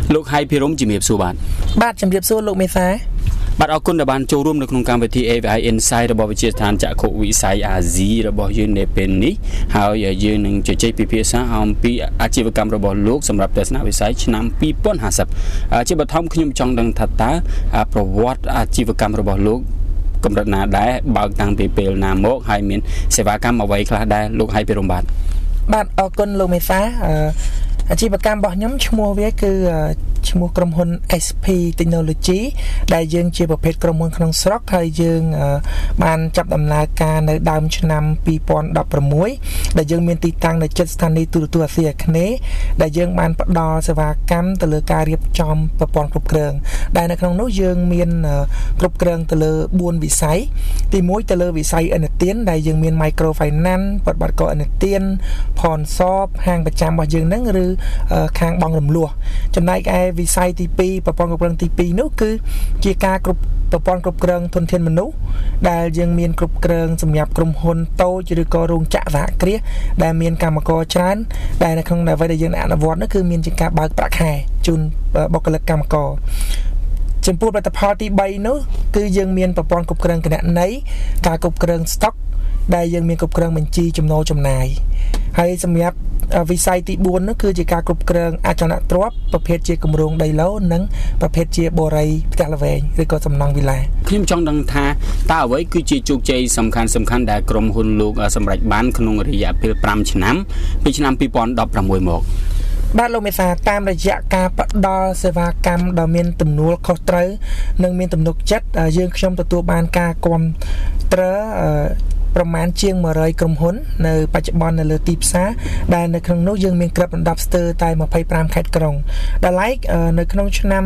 លោកហើយភិរមជំរាបសួរបាទជំរាបសួរលោកមេសាបាទអរគុណដែលបានចូលរួមនៅក្នុងកម្មវិធី AVI Insight របស់វិទ្យាស្ថានចក្ខុវិស័យអាស៊ីរបស់យើងនៅពេលនេះហើយយើងនឹងជជែកពិភាក្សាអំពីអាជីវកម្មរបស់លោកសម្រាប់ទស្សនវិស័យឆ្នាំ2050ជាបឋមខ្ញុំចង់ដឹងថាតើប្រវត្តិអាជីវកម្មរបស់លោកកម្រិតណាដែរបើកតាំងពីពេលណាមកហើយមានសេវាកម្មអ្វីខ្លះដែរលោកហើយភិរមបាទអរគុណលោកមេសាអាជីវកម្មរបស់ខ្ញុំឈ្មោះវាគឺឈ្មោះក្រុមហ៊ុន SP Technology ដែលយើងជាប្រភេទក្រុមហ៊ុនក្នុងស្រុកហើយយើងបានចាប់ដំណើរការនៅដើមឆ្នាំ2016ដែលយើងមានទីតាំងនៅជិតស្ថានីយ៍ទូរទស្សន៍អាស៊ីអាគ្នេយ៍ដែលយើងបានផ្ដល់សេវាកម្មទៅលើការរៀបចំប្រព័ន្ធគ្រប់គ្រងដែលនៅក្នុងនោះយើងមានគ្រប់គ្រងទៅលើ4វិស័យទី1ទៅលើវិស័យឥណទានដែលយើងមាន Micro Finance បរិបទកឥណទានផនសបហាងប្រចាំរបស់យើងហ្នឹងឬខាងបង់រំលោះចំណែកឯវិស័យទី2ប្រព័ន្ធគ្រប់គ្រងទី2នោះគឺជាការគ្រប់ប្រព័ន្ធគ្រប់គ្រងធនធានមនុស្សដែលយើងមានគ្រប់គ្រងសម្រាប់ក្រុមហ៊ុនតូចឬក៏រោងចក្រសហគ្រាសដែលមានកម្មករច្រើនដែលនៅក្នុងអ្វីដែលយើងអនុវត្តនោះគឺមានជាការបើកប្រាក់ខែជូនបុគ្គលិកកម្មករចំពោះផលិតផលទី3នោះគឺយើងមានប្រព័ន្ធគ្រប់គ្រងគណនេយ្យការគ្រប់គ្រងស្តុកដែលយើងមានគ្រប់គ្រងបញ្ជីចំណូលចំណាយហើយសម្រាប់វិស័យទី4នោះគឺជាការគ្រប់គ្រងអចលនទ្រព្យប្រភេទជាគម្រោងដីឡូនិងប្រភេទជាបរិយាផ្ទះល្វែងឬក៏សំណង់វិឡាខ្ញុំចង់ដឹងថាតើអ្វីគឺជាជោគជ័យសំខាន់ដែលក្រុមហ៊ុនលោកសម្រេចបានក្នុងរយៈពេល5ឆ្នាំពីឆ្នាំ2016មកបាទលោកមេសាតាមរយៈការផ្ដល់សេវាកម្មដ៏មានទំនួលខុសត្រូវនិងមានទំនុកចិត្តយើងខ្ញុំទទួលបានការគាំទ្រប្រមាណជាង100ក្រុមហ៊ុននៅបច្ចុប្បន្ននៅលើទីផ្សារដែលនៅក្នុងនោះយើងមានក្របដណ្ដប់ស្ទើរតែ25ខេត្តក្រុងដែលឡែកនៅក្នុងឆ្នាំ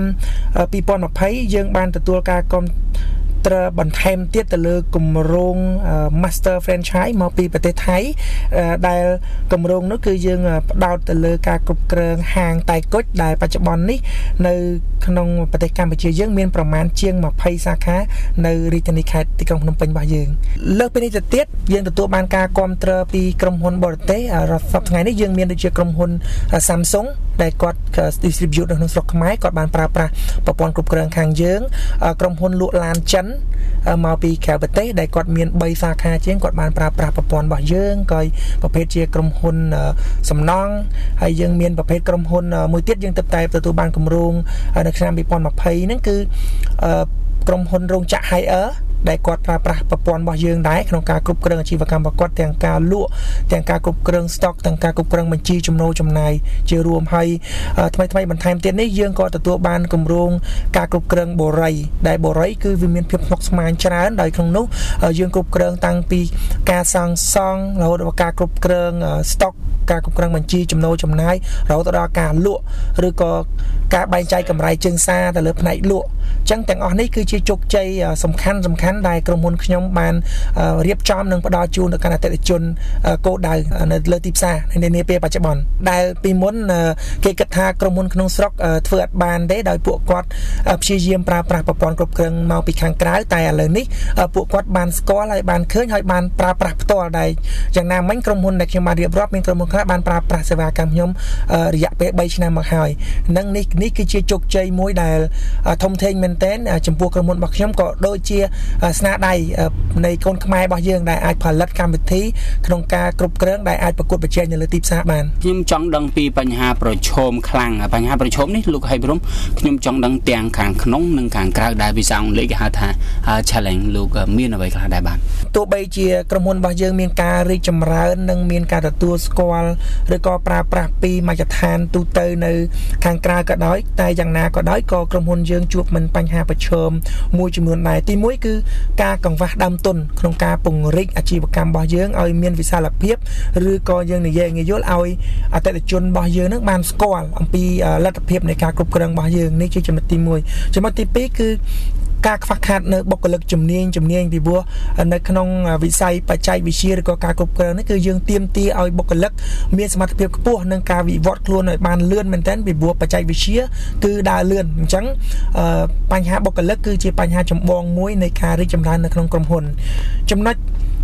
2020យើងបានទទួលការគាំទ្របន្ថែមទៀតទៅលើគម្រោង Master Franchise មកពីប្រទេសថៃដែលគម្រោងនោះគឺយើងផ្ដោតទៅលើការគ្រប់គ្រងហាងតែគុជដែលបច្ចុប្បន្ននេះនៅក្នុងប្រទេសកម្ពុជាយើងមានប្រមាណជាង20សាខានៅរាជធានីខេត្តទីក្រុងភ្នំពេញរបស់យើងលើសពីនេះទៅទៀតយើងទទួលបានការគាំទ្រពីក្រុមហ៊ុនបរទេសរដ្ឋសពថ្ងៃនេះយើងមានដូចជាក្រុមហ៊ុន Samsung ដែលគាត់ distribute នៅក្នុងស្រុកខ្មែរគាត់បានប្រើប្រាស់ប្រព័ន្ធគ្រប់គ្រងខាងយើងក្រុមហ៊ុនលក់ឡានចិនមកពីក្រៅប្រទេសដែលគាត់មាន3សាខាជាងគាត់បានប្រើប្រាស់ប្រព័ន្ធរបស់យើងក៏ប្រភេទជាក្រុមហ៊ុនសំណង់ហើយយើងមានប្រភេទក្រុមហ៊ុនមួយទៀតយើងតែទទួលបានគម្រោងនៅឆ្នាំ2020ហ្នឹងគឺក្រុមហ៊ុនរោងចក្រ Haier ដែលគាត់ប្រើប្រាស់ប្រព័ន្ធរបស់យើងដែរក្នុងការគ្រប់គ្រងអាជីវកម្មរបស់គាត់ទាំងការលក់ទាំងការគ្រប់គ្រងស្តុកទាំងការគ្រប់គ្រងបញ្ជីចំណូលចំណាយជារួមហើយថ្មីបន្ថែមទៀតនេះយើងក៏ទទួលបានគម្រោងការគ្រប់គ្រងបូរីដែលបូរីគឺវាមានភាពស្មុគស្មាញច្រើនដោយក្នុងនោះយើងគ្រប់គ្រងតាំងពីការសាងសង់រហូតដល់ការគ្រប់គ្រងស្តុកការគ្រប់គ្រងបញ្ជីចំណូលចំណាយរហូតដល់ការលក់ឬក៏ការបែងចែកកម្រៃជើងសារទៅលើផ្នែកលក់អញ្ចឹងទាំងអស់នេះគឺជាជោគជ័យសំខាន់ដែលក្រុមហ៊ុនខ្ញុំបានរៀបចំនិងផ្ដល់ជូនដល់គណៈអតិថិជនគោលដៅនៅលើទីផ្សារនៅនាពេលបច្ចុប្បន្នដែលពីមុនគេគិតថាក្រុមហ៊ុនក្នុងស្រុកធ្វើអត់បានទេដោយពួកគាត់ព្យាយាមប្រើប្រាស់ប្រព័ន្ធគ្រប់គ្រងមកពីខាងក្រៅតែឥឡូវនេះពួកគាត់បានស្គាល់ហើយបានឃើញហើយបានប្រើប្រាស់ផ្ទាល់ដែរយ៉ាងណាមិញក្រុមហ៊ុនដែលខ្ញុំបានរៀបរាប់មានក្រុមហ៊ុនខ្លះបានប្រើប្រាស់សេវាកម្មខ្ញុំរយៈពេល3ឆ្នាំមកហើយនឹងនេះគឺជាជោគជ័យមួយដែលធំធេងមែនទែនចំពោះក្រុមហ៊ុនរបស់ខ្ញុំក៏ដូចជាស្នាដៃនៃកូនខ្មែររបស់យើងដែលអាចផលិតកម្មវិធីក្នុងការគ្រប់គ្រងដែលអាចប្រកួតប្រជែងនៅលើទីផ្សារបានខ្ញុំចង់ដឹងពីបញ្ហាប្រឈមខ្លាំងបញ្ហាប្រឈមនេះលោកហៃព្រំខ្ញុំចង់ដឹងទាំងខាងក្នុងនិងខាងក្រៅដែលភាសាអង់គ្លេសគេហៅថា challenge លោកមានអ្វីខ្លះដែរបាទទោះបីជាក្រុមហ៊ុនរបស់យើងមានការរីកចម្រើននិងមានការទទួលស្គាល់ឬក៏ប្រើប្រាស់ពីមជ្ឈដ្ឋានទូទៅនៅខាងក្រៅក៏ដោយតែយ៉ាងណាក៏ដោយក៏ក្រុមហ៊ុនយើងជួបមិនបញ្ហាប្រឈមមួយចំនួនដែរទី1គឺការកង្វះដើមទុនក្នុងការពង្រីកអាជីវកម្មរបស់យើងឲ្យមានវិសាលភាពឬក៏យើងនិយាយងាយយល់ឲ្យអតិថិជនរបស់យើងនឹងបានស្គាល់អំពីលទ្ធភាពនៃការគ្រប់គ្រងរបស់យើងនេះជាចំណុចទី1ចំណុចទី2គឺការខ្វះខាតនៅបុគ្គលិកជំនាញពីព្រោះនៅក្នុងវិស័យបច្ចេកវិទ្យាឬក៏ការគ្រប់គ្រងនេះគឺយើងទាមទារឲ្យបុគ្គលិកមានសមត្ថភាពខ្ពស់និងការវិវត្តខ្លួនឲ្យបានលឿនមែនទែនពីព្រោះបច្ចេកវិទ្យាគឺដើរលឿនអញ្ចឹងបញ្ហាបុគ្គលិកគឺជាបញ្ហាចម្បងមួយនៃការរីកចម្រើននៅក្នុងក្រុមហ៊ុនចំណុច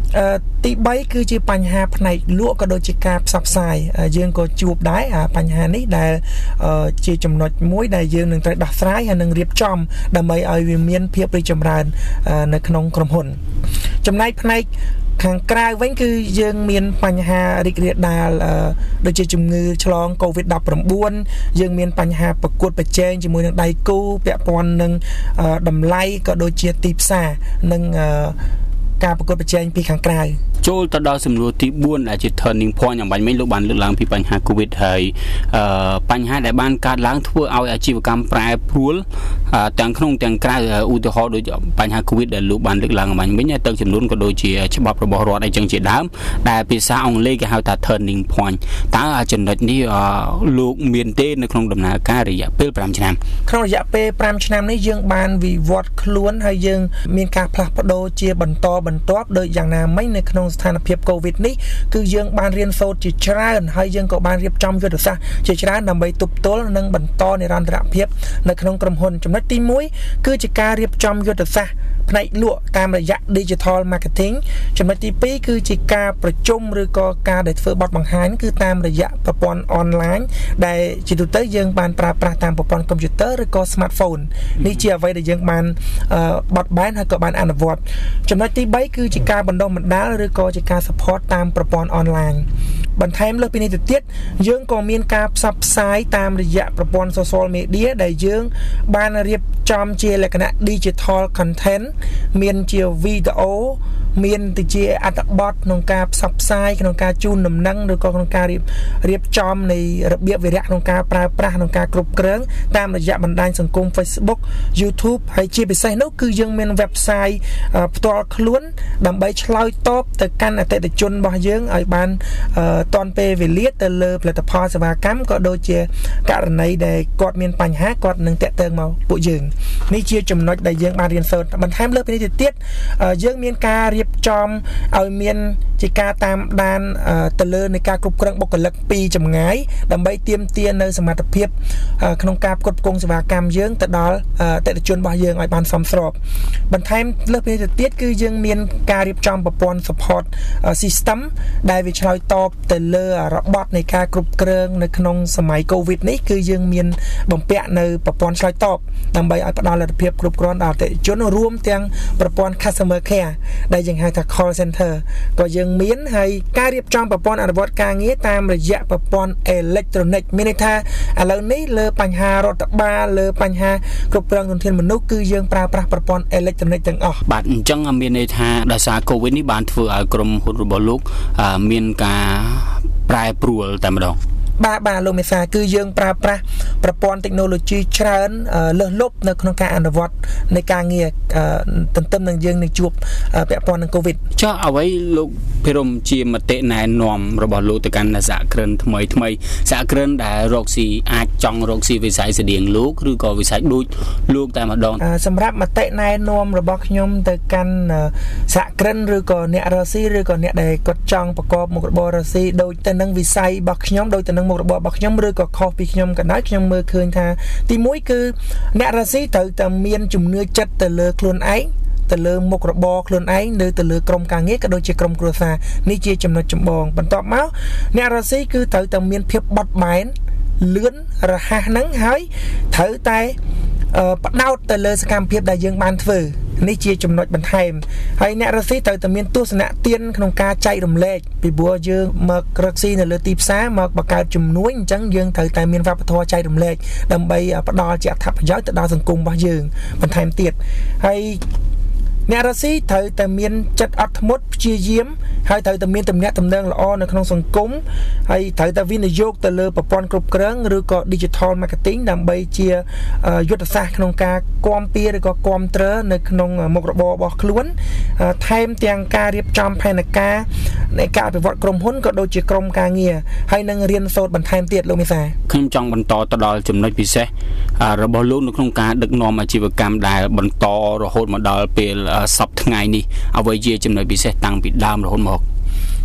ទី3គឺជាបញ្ហាផ្នែកលក់ក៏ដូចជាការផ្សព្វផ្សាយយើងក៏ជួបដែរបញ្ហានេះដែលជាចំណុចមួយដែលយើងនឹងត្រូវដោះស្រាយហើយនឹងរៀបចំដើម្បីឲ្យវាមានភាពរីកចម្រើននៅក្នុងក្រុមហ៊ុនចំណែកផ្នែកខាងក្រៅវិញគឺយើងមានបញ្ហារីករាលដាលដូចជាជំងឺឆ្លង COVID-19 យើងមានបញ្ហាប្រកួតប្រជែងជាមួយនឹងដៃគូពាក់ព័ន្ធនឹងតម្លៃក៏ដូចជាទីផ្សារនិងការប្រកួតប្រជែងពីខាងក្រៅចូលទៅដល់សំណួរទី4ដែលជា turning point អំបញ្ញមិញលោកបានលើកឡើងពីបញ្ហា COVID ហើយបញ្ហាដែលបានកើតឡើងធ្វើឲ្យអាជីវកម្មប្រែប្រួលទាំងក្នុងទាំងក្រៅឧទាហរណ៍ដូចបញ្ហា COVID ដែលលោកបានលើកឡើងអំបញ្ញមិញទឹកចំនួនក៏ដូចជាច្បាប់របស់រដ្ឋអីចឹងជាដើមដែលភាសាអង់គ្លេសគេហៅថា turning point តើចំណុចនេះលោកមានទេនៅក្នុងដំណើរការរយៈពេល5ឆ្នាំក្នុងរយៈពេល5ឆ្នាំនេះយើងបានវិវត្តខ្លួនហើយយើងមានការផ្លាស់ប្ដូរជាបន្តបន្ទាប់ដោយយ៉ាងណាមិញនៅក្នុងស្ថានភាព COVID នេះគឺយើងបានរៀនសូត្រជាច្រើនហើយយើងក៏បានរៀបចំយុទ្ធសាស្ត្រជាច្រើនដើម្បីទប់ទល់និងបន្តនិរន្តរភាពនៅក្នុងក្រុមហ៊ុនចំណុចទី1គឺជាការរៀបចំយុទ្ធសាស្ត្រផ្នែកលក់តាមរយៈ Digital Marketing ចំណុចទី2គឺជាការប្រជុំឬក៏ការដែលធ្វើបទបង្ហាញគឺតាមរយៈប្រព័ន្ធ online ដែលជាទូទៅយើងបានប្រើប្រាស់តាមប្រព័ន្ធកុំព្យូទ័រឬក៏ smartphone នេះជាអ្វីដែលយើងបានបត់បែនហើយក៏បានអនុវត្តចំណុចទី3គឺជាការបណ្ដុះបណ្ដាលឬក៏ជាការ support តាមប្រព័ន្ធ online បន្ថែមលើសពីនេះទៅទៀតយើងក៏មានការផ្សព្វផ្សាយតាមរយៈប្រព័ន្ធ social media ដែលយើងបានរៀបចំជាលក្ខណៈ digital content មានជាវីដេអូមានទៅជាអត្ថបទក្នុងការផ្សព្វផ្សាយក្នុងការជូនដំណឹងឬក៏ក្នុងការរៀបចំនៃរបៀបវិរៈក្នុងការប្រើប្រាស់ក្នុងការគ្រប់គ្រងតាមរយៈបណ្ដាញសង្គម Facebook YouTube ហើយជាពិសេសនោះគឺយើងមាន website ផ្ទាល់ខ្លួនដើម្បីឆ្លើយតបទៅកាន់អតិថិជនរបស់យើងឲ្យបានទាន់ពេលវេលាទៅលើផលិតផលសេវាកម្មក៏ដូចជាករណីដែលគាត់មានបញ្ហាគាត់នឹងតាក់ទងមកពួកយើងនេះជាចំណុចដែលយើងបានរៀនសូត្របន្ថែមលើពីនេះទៅទៀតយើងមានការរៀបចំឲ្យមានជាការតាមដានទៅលើនៃការគ្រប់គ្រងបុគ្គលិកពីចម្ងាយដើម្បីទាមទារនៅសមត្ថភាពក្នុងការផ្គត់ផ្គង់សេវាកម្មយើងទៅដល់អតិថិជនរបស់យើងឲ្យបានសមស្របបន្ថែមលើពីនេះទៅទៀតគឺយើងមានការរៀបចំប្រព័ន្ធ support system ដែលវាឆ្លើយតបទៅលើរបត់នៃការគ្រប់គ្រងនៅក្នុងសម័យ COVID នេះគឺយើងមានបំពាក់នៅប្រព័ន្ធឆ្លើយតបដើម្បីឲ្យផ្ដល់លទ្ធភាពគ្រប់គ្រាន់ដល់អតិថិជនរួមទាំងប្រព័ន្ធ customer care ដែលយើងហៅថា call center ក៏យើងមានហើយការរៀបចំប្រព័ន្ធអនុវត្តការងារតាមរយៈប្រព័ន្ធអេឡិចត្រូនិកមានន័យថាឥឡូវនេះលើបញ្ហារដ្ឋបាលលើបញ្ហាគ្រប់គ្រងធនធានមនុស្សគឺយើងប្រើប្រាស់ប្រព័ន្ធអេឡិចត្រូនិកទាំងអស់បាទអញ្ចឹងមានន័យថាដោយសារ COVID នេះបានធ្វើឲ្យក្រុមហ៊ុនរបស់លោកមានការប្រែប្រួលតែម្ដងបាទលោកមេសាគឺយើងប្រើប្រាស់ប្រព័ន្ធ technology ច្រើនលើសលប់នៅក្នុងការអនុវត្តនៃការងារទន្ទឹមនឹងយើងនឹងជួបពាក់ព័ន្ធនឹង COVID ចុះអ្វីលោកភិរមជាមតិណែនាំរបស់លោកទៅកាន់សហគ្រិនថ្មីសហគ្រិនដែលរកស៊ីអាចចង់រកស៊ីវិស័យស្តៀងលោកឬក៏វិស័យដូចលោកតែម្ដងសម្រាប់មតិណែនាំរបស់ខ្ញុំទៅកាន់សហគ្រិនឬក៏អ្នករកស៊ីឬក៏អ្នកដែលគាត់ចង់ប្រកបមុខរបររកស៊ីដូចទៅនឹងវិស័យរបស់ខ្ញុំដូចទៅនឹងមុខរបររបស់ខ្ញុំឬក៏ខុសពីខ្ញុំក៏ដោយខ្ញុំមើលឃើញថាទី1គឺអ្នករកស៊ីត្រូវតែមានជំនឿចិត្តទៅលើខ្លួនឯងទៅលើមុខរបរខ្លួនឯងនៅទៅលើក្រុមការងារក៏ដូចជាក្រុមគ្រួសារនេះជាចំណុចចម្បងបន្ទាប់មកអ្នករកស៊ីគឺត្រូវតែមានភាពបត់បែនលឿនរហ័សហ្នឹងហើយត្រូវតែផ្ដោតទៅលើសកម្មភាពដែលយើងបានធ្វើនេះជាចំណុចបន្ថែមហើយអ្នករកស៊ីត្រូវតែមានទស្សនៈទានក្នុងការចែករំលែកពីព្រោះយើងមករកស៊ីនៅលើទីផ្សារមកបង្កើតជំនួយអញ្ចឹងយើងត្រូវតែមានវប្បធម៌ចែករំលែកដើម្បីផ្ដល់ជាអត្ថប្រយោជន៍ទៅដល់សង្គមរបស់យើងបន្ថែមទៀតហើយអ្នករកស៊ីត្រូវតែមានចិត្តអត់ធ្មត់ព្យាយាមហើយត្រូវតែមានទំនាក់ទំនងល្អនៅក្នុងសង្គមហើយត្រូវតែវិនិយោគទៅលើប្រព័ន្ធគ្រប់គ្រងឬក៏ digital marketing ដើម្បីជាយុទ្ធសាស្ត្រក្នុងការគាំពារឬក៏គាំទ្រនៅក្នុងមុខរបររបស់ខ្លួនថែមទាំងការរៀបចំផែនការនៃការអភិវឌ្ឍក្រុមហ៊ុនក៏ដូចជាក្រុមការងារហើយនឹងរៀនសូត្របន្ថែមទៀតលោកមេសាខ្ញុំចង់បន្តទៅដល់ចំណុចពិសេសរបស់លោកនៅក្នុងការដឹកនាំអាជីវកម្មដែលបន្តរហូតមកដល់ពេលសប្តាហ៍ថ្ងៃនេះអ្វីជាចំណុចពិសេសតាំងពីដើមរហូតមក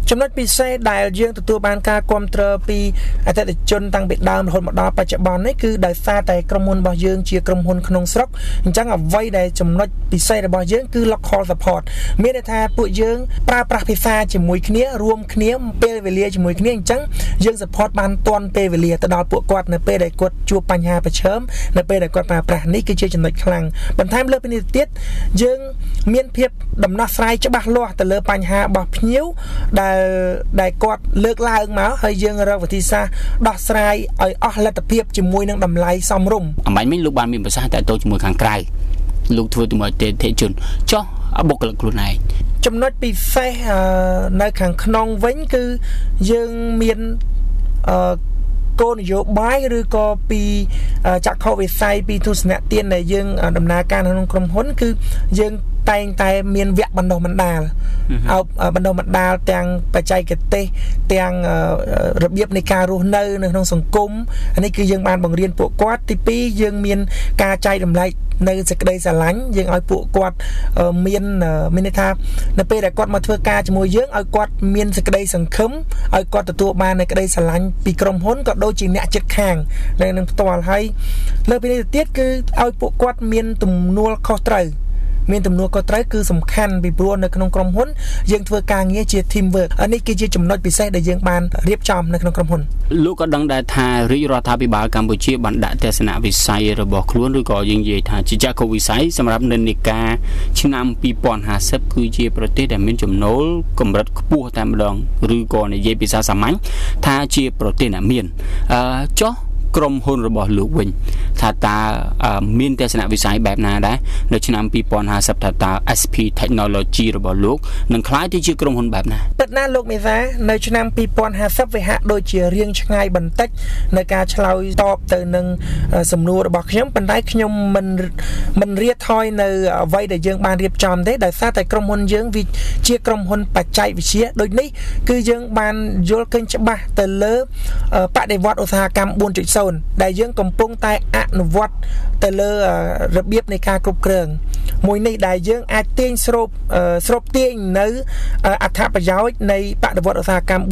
ចំណុចពិសេសដែលយើងទទួលបានការគ្រប់គ្រងពីអតិថិជនតាំងពីដើមរហូតមកដល់បច្ចុប្បន្ននេះគឺដោយសារតែក្រុមហ៊ុនរបស់យើងជាក្រុមហ៊ុនក្នុងស្រុកអញ្ចឹងអ្វីដែលចំណុចពិសេសរបស់យើងគឺ local support មានន័យថាពួកយើងប្រើប្រាស់ភាសាជាមួយគ្នារួមគ្នាពេលវេលាជាមួយគ្នាអញ្ចឹងយើង support បានទាន់ពេលវេលាទៅដល់ពួកគាត់នៅពេលដែលគាត់ជួបបញ្ហាប្រឈមនៅពេលដែលគាត់ប្រើប្រាស់នេះគឺជាចំណុចខ្លាំងបន្ថែមលើពីនេះទៀតយើងមានភាពដំណោះស្រាយច្បាស់លាស់ទៅលើបញ្ហារបស់ភ្ញៀវដែលគាត់លើកឡើងមកហើយយើងរកវិធីសាស្ត្រដោះស្រាយឲ្យអស់លទ្ធភាពជាមួយនឹងតម្លៃសមរម្យអំបញ្ញមិញលោកបានមានប្រសាសន៍តែតទៅជាមួយខាងក្រៅលោកធ្វើជាមួយអតិថិជនចុះបុគ្គលិកខ្លួនឯងចំណុចពិសេសនៅខាងក្នុងវិញគឺយើងមានគោលនយោបាយឬក៏ពីចក្ខុវិស័យពីទស្សនៈទានដែលយើងដំណើរការក្នុងក្រុមហ៊ុនគឺយើងតែងតែមានវគ្គបណ្ដុះបណ្ដាលឲ្យបណ្ដុះបណ្ដាលទាំងបច្ចេកទេសទាំងរបៀបនៃការរស់នៅក្នុងសង្គមនេះគឺយើងបានបង្រៀនពួកគាត់ទី2យើងមានការចែករំលែកនៅសេចក្តីស្រឡាញ់យើងឲ្យពួកគាត់មានន័យថានៅពេលដែលគាត់មកធ្វើការជាមួយយើងឲ្យគាត់មានសេចក្តីសង្ឃឹមឲ្យគាត់ទទួលបាននៅក្តីស្រឡាញ់ពីក្រុមហ៊ុនក៏ដូចជាអ្នកជិតខាងនៅនឹងផ្ទាល់ហើយលើពីនេះទៅទៀតគឺឲ្យពួកគាត់មានទំនួលខុសត្រូវមានទំនួលខុសត្រូវគឺសំខាន់ពីព្រោះនៅក្នុងក្រុមហ៊ុនយើងធ្វើការងារជា team work នេះគឺជាចំណុចពិសេសដែលយើងបានរៀបចំនៅក្នុងក្រុមហ៊ុនលោកក៏ដឹងដែរថារាជរដ្ឋាភិបាលកម្ពុជាបានដាក់ទស្សនវិស័យរបស់ខ្លួនឬក៏យើងនិយាយថាជាចក្ខុវិស័យសម្រាប់និន្នាការឆ្នាំ2050គឺជាប្រទេសដែលមានចំណូលកម្រិតខ្ពស់តែម្ដងឬក៏និយាយភាសាសាមញ្ញថាជាប្រទេសអ្នកមានចុះក្រុមហ៊ុនរបស់លោកវិញថាតើមានទស្សនវិស័យបែបណាដែរនៅឆ្នាំ2050ថាតើ SP Technology របស់លោកនឹងក្លាយទៅជាក្រុមហ៊ុនបែបណាពិតណាលោកមេសានៅឆ្នាំ2050វាហាក់ដូចជារៀងឆ្ងាយបន្តិចនៅការឆ្លើយតបទៅនឹងសំណួររបស់ខ្ញុំប៉ុន្តែខ្ញុំមិនរៀបថយនៅអ្វីដែលយើងបានរៀបចំទេដោយសារតែក្រុមហ៊ុនយើងវាជាក្រុមហ៊ុនបច្ចេកវិទ្យាដូចនេះគឺយើងបានយល់ឃើញច្បាស់ទៅលើបដិវត្តឧស្សាហកម្ម 4.0 ដែលយើងកំពុងតែអនុវត្តទៅលើរបៀបនៃការគ្រប់គ្រងមួយនេះដែលយើងអាចទាញស្រូបទាញនៅអត្ថប្រយោជន៍នៃបដិវត្តឧស្សាហកម្ម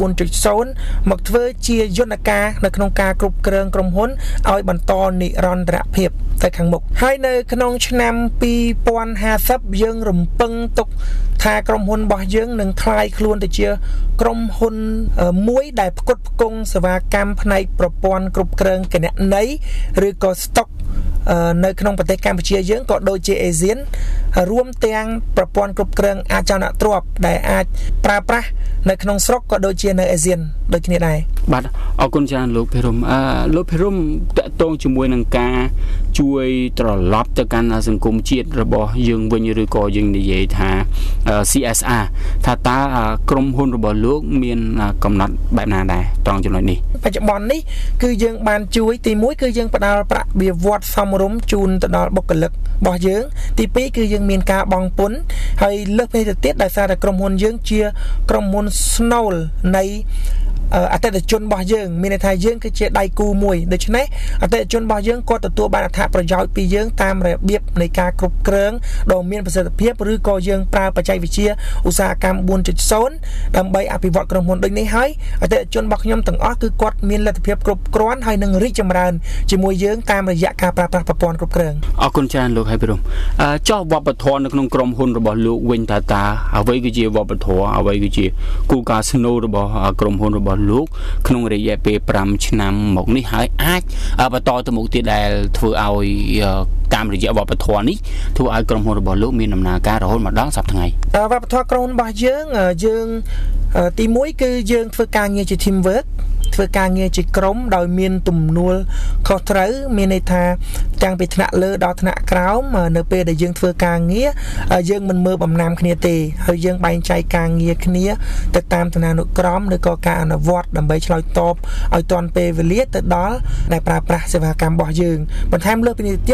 4.0 មកធ្វើជាយន្តការនៅក្នុងការគ្រប់គ្រងក្រុមហ៊ុនឲ្យបន្តនិរន្តរភាពទៅខាងមុខហើយនៅក្នុងឆ្នាំ2050យើងរំពឹងទុកថាក្រុមហ៊ុនរបស់យើងនឹងคล้ายខ្លួនទៅជាក្រុមហ៊ុនមួយដែលផ្គត់ផ្គង់សេវាកម្មផ្នែកប្រព័ន្ធគ្រប់គ្រងគណនេយ្យឬក៏ stock នៅក្នុងប្រទេសកម្ពុជាយើងក៏ដូចជា ASEAN រួមទាំងប្រព័ន្ធគ្រប់គ្រងអចលនទ្រព្យដែលអាចប្រើប្រាស់នៅក្នុងស្រុកក៏ដូចជានៅ ASEAN ដូចគ្នាដែរបាទអរគុណច្រើនលោកភិរមលោកភិរមតកតងជាមួយនឹងការជួយត្រឡប់ទៅកាន់សង្គមជាតិរបស់យើងវិញឬក៏យើងនិយាយថា CSR ថាតើក្រុមហ៊ុនរបស់លោកមានកំណត់បែបណាដែរត្រង់ចំណុចនេះបច្ចុប្បន្ននេះគឺយើងបានជួយទី1គឺយើងផ្ដល់ប្រាក់បៀវត្សសមរម្យជូនទៅដល់បុគ្គលិករបស់យើងទី2គឺយើងមានការបង់ពន្ធហើយលើសពីនេះទៅទៀតដោយសារតែក្រុមហ៊ុនយើងជាក្រុមហ៊ុនស្នូលនៃអតិថិជនរបស់យើងមានន័យថាយើងគឺជាដៃគូមួយដូច្នេះអតិថិជនរបស់យើងគាត់ទទួលបានអត្ថប្រយោជន៍ពីយើងតាមរបៀបនៃការគ្រប់គ្រងដ៏មានប្រសិទ្ធភាពឬក៏យើងប្រើបច្ចេកវិទ្យាឧស្សាហកម្ម 4.0 ដើម្បីអភិវឌ្ឍក្រុមហ៊ុនដូចនេះហើយអតិថិជនរបស់ខ្ញុំទាំងអស់គឺគាត់មានលទ្ធភាពគ្រប់គ្រាន់ហើយនឹងរីកចម្រើនជាមួយយើងតាមរយៈការប្រើប្រាស់ប្រព័ន្ធគ្រប់គ្រងអរគុណច្រើនលោកហើយភិរមចុះវប្បធម៌នៅក្នុងក្រុមហ៊ុនរបស់លោកវិញតើអ្វីគឺជាវប្បធម៌អ្វីគឺជាគោលការណ៍ស្នូលរបស់ក្រុមហ៊ុនរបស់លោកក្នុងរយៈពេល5ឆ្នាំមកនេះហើយអាចបន្តទៅមុខទៀតដែលធ្វើឲ្យតាមរយៈវប្បធម៌នេះធ្វើឲ្យក្រុមហ៊ុនរបស់លោកមានដំណើរការរហូតមកដល់សប្តាហ៍ថ្ងៃវប្បធម៌ក្រុមហ៊ុនរបស់យើងទី1គឺយើងធ្វើការងារជា team work ធ្វើការងារជាក្រុមដោយមានទំនួលខុសត្រូវមានន័យថាទាំងពីថ្នាក់លើដល់ថ្នាក់ក្រោមនៅពេលដែលយើងធ្វើការងារយើងមិនមើលបំណាំគ្នាទេហើយយើងបែងចែកការងារគ្នាទៅតាមឋានានុក្រមឬក៏ការអនុវត្តដើម្បីឆ្លើយតបឲ្យទាន់ពេលវេលាទៅដល់ដែលប្រើប្រាស់សេវាកម្មរបស់យើងបន្ថែមលើពីនេះទៀតគឺយើង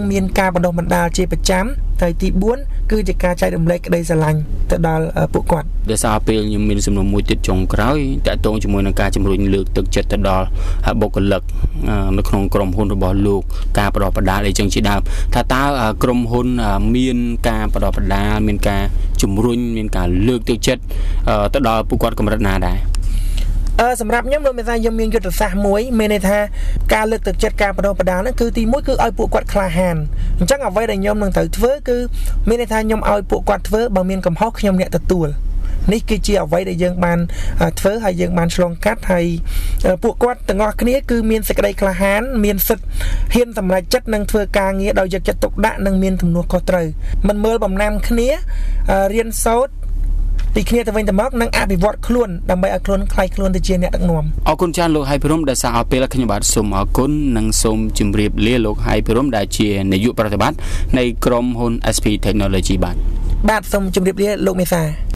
មានការបណ្ដុះបណ្ដាលជាប្រចាំហើយទី4គឺជាការចែករំលែកក្តីស្រឡាញ់ទៅដល់ពួកគាត់ដោយសារពេលខ្ញុំមានសំណួរមួយទៀតចុងក្រោយតាក់ទងជាមួយនឹងការជំរុញលើកទឹកចិត្តទៅដល់បុគ្គលិកនៅក្នុងក្រុមហ៊ុនរបស់លោកការបណ្ដុះបណ្ដាលអីចឹងជាដើមថាតើក្រុមហ៊ុនមានការបណ្ដុះបណ្ដាលមានការជំរុញមានការលើកទឹកចិត្តទៅដល់ពួកគាត់កម្រិតណាដែរសម្រាប់ខ្ញុំលោកមេសាខ្ញុំមានយុទ្ធសាស្ត្រមួយមានន័យថាការលើកទឹកចិត្តការបណ្ដុះបណ្ដាលហ្នឹងគឺទី1គឺឲ្យពួកគាត់ក្លាហានអញ្ចឹងអ្វីដែលខ្ញុំនឹងត្រូវធ្វើគឺមានន័យថាខ្ញុំឲ្យពួកគាត់ធ្វើបើមានកំហុសខ្ញុំអ្នកទទួលនេះគឺជាអ្វីដែលយើងបានធ្វើហើយយើងបានឆ្លងកាត់ហើយពួកគាត់ទាំងអស់គ្នាគឺមានសេចក្តីក្លាហានមានសិទ្ធិហ៊ានសម្រេចចិត្តនិងធ្វើការងារដោយយកចិត្តទុកដាក់និងមានទំនួលខុសត្រូវមិនមើលបំណាំគ្នារៀនសូត្រពីគ្នាទៅវិញទៅមកនិងអភិវឌ្ឍខ្លួនដើម្បីឲ្យខ្លួនខ្លាយខ្លួនទៅជាអ្នកដឹកនាំអរគុណច្រើនលោកហៃភិរមដែលសារឲ្យពេលខ្ញុំបាទសូមអរគុណនិងសូមជម្រាបលាលោកហៃភិរមដែលជានាយកប្រតិបត្តិនៃក្រុមហ៊ុន SP Technology បាទសូមជម្រាបលាលោកមេសា